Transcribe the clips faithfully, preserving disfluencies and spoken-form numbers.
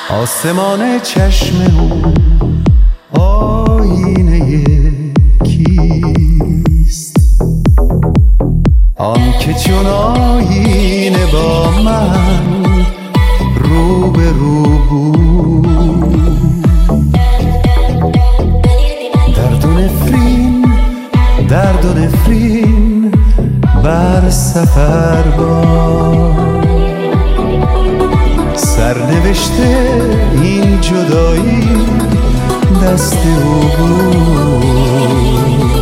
آسمان چشم او آینه کیست؟ آن که چون آینه با من رو به رو بود. درد و نفرین درد و نفرین بر سفر باد، سرنوشته این جدایی دست او بود.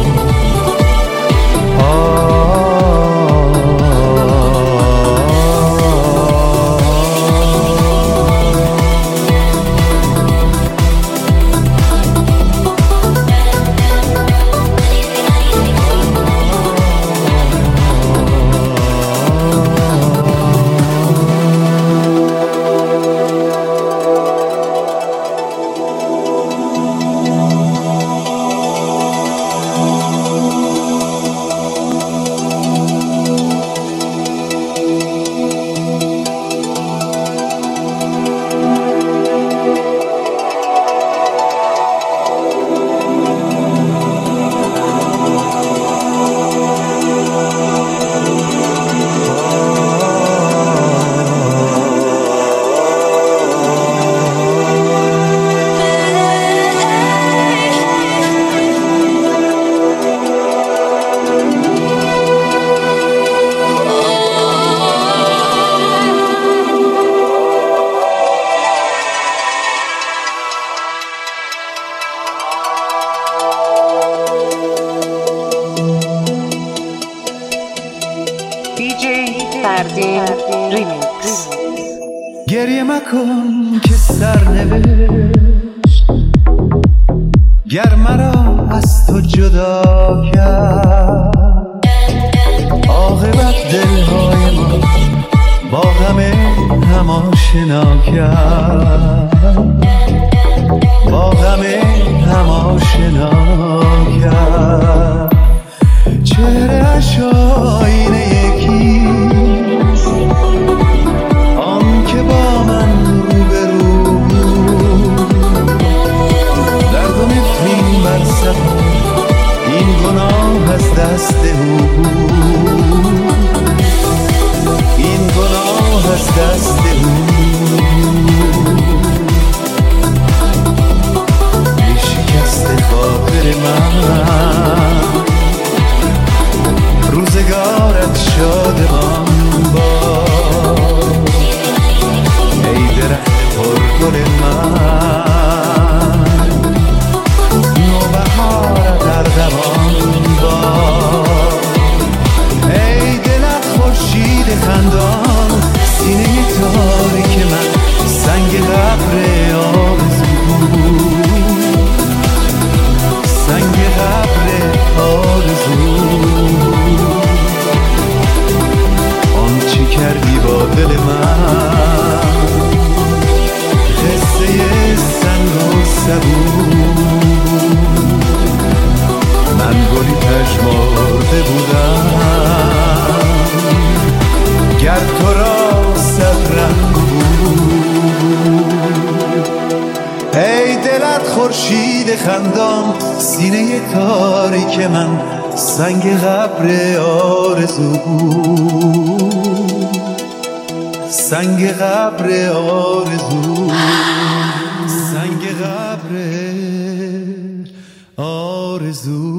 ریمیکس. گریه مکن که سرنوشت گر مرا از تو جدا کرد، عاقبت دلهای ما با غم هم آشنا کرد، با غم هم آشنا کرد. چهره اش آینه یکیست، آن که با من رو به رو بود. درد و نفرین بر سفر این گناه از دست او بود، این گناه از دست او بود. ای شکست خاطر من، روزگارت شادمان باد. ای درخت پرگل من، نوبهار در دوان باد. ای دلت خورشید خندان، سینه تاریک من سنگ قبر آرزو بود، سنگ قبر آرزو. آنچه کردی با دل من قصه سنگ و سبو. من گلی پژمرده بودم گر تو را صد رنگ بود. ای دلت خورشید خندان، سینه تاریک من سنگ قبر آرزو بود، سنگ قبر آرزو، سنگ قبر آرزو.